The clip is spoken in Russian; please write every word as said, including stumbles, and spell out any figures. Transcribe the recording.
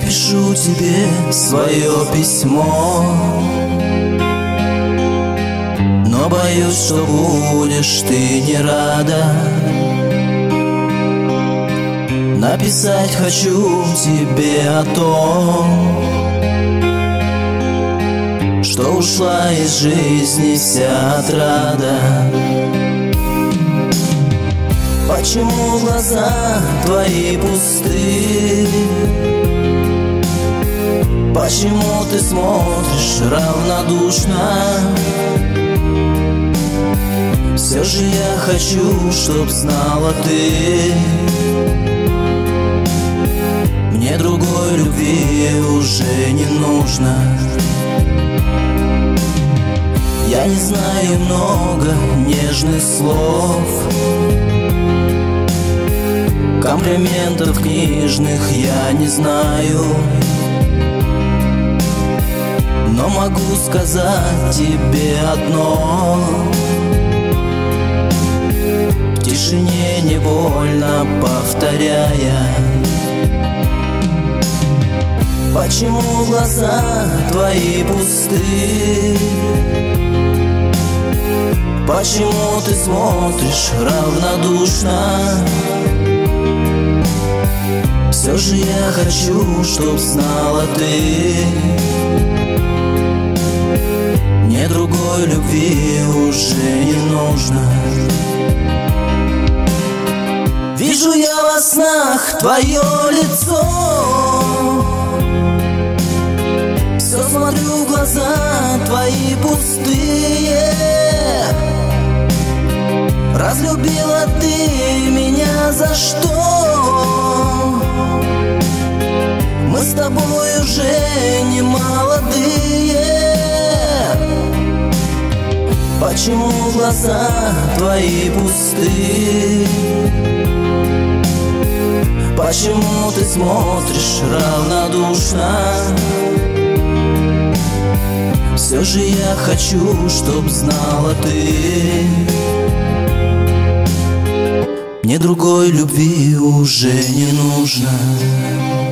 пишу тебе свое письмо, но боюсь, что будешь ты не рада. Написать хочу тебе о том, что ушла из жизни вся отрада. Почему глаза твои пусты? Почему ты смотришь равнодушно? Все же я хочу, чтоб знала ты, мне другой любви уже не нужно. Я не знаю много нежных слов, комплиментов книжных я не знаю, но могу сказать тебе одно: в тишине невольно повторяя, почему глаза твои пусты? Почему ты смотришь равнодушно? Все же я хочу, чтоб знала ты, мне другой любви уже не нужно. Вижу я во снах твое лицо, все смотрю в глаза твои пустые. Разлюбила ты меня за что? Мы с тобой уже не молодые. Почему глаза твои пусты? Почему ты смотришь равнодушно? Все же я хочу, чтоб знала ты, мне другой любви уже не нужно.